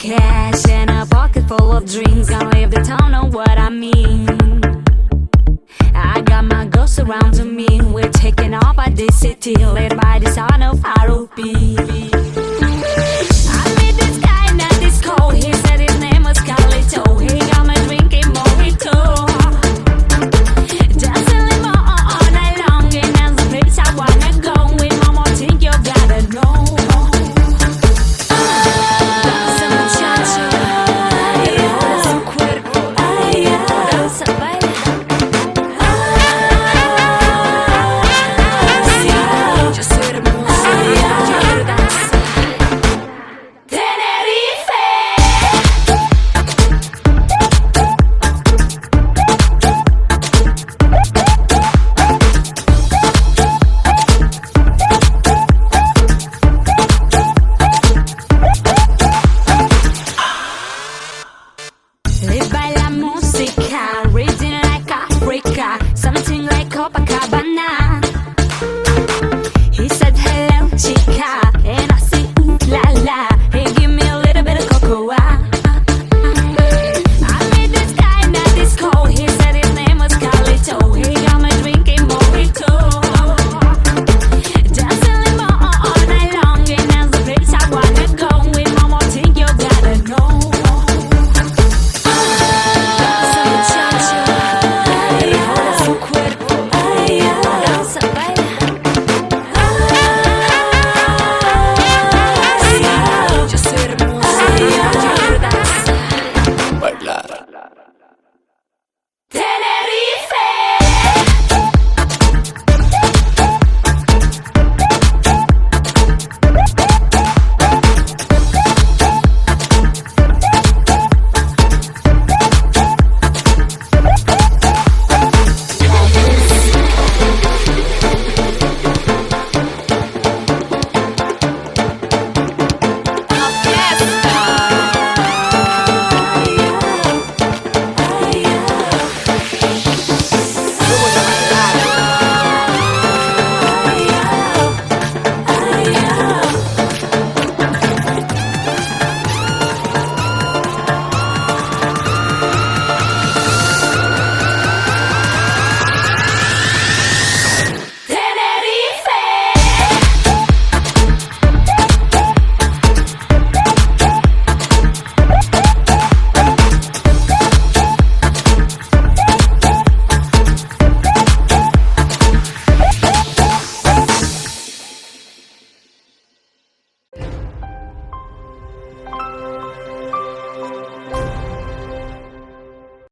cash and a pocket full of dreams. Gonna leave the town, know what I mean. I got my girls surrounding me. We're taking off by this city, led by the sound of R.O.P.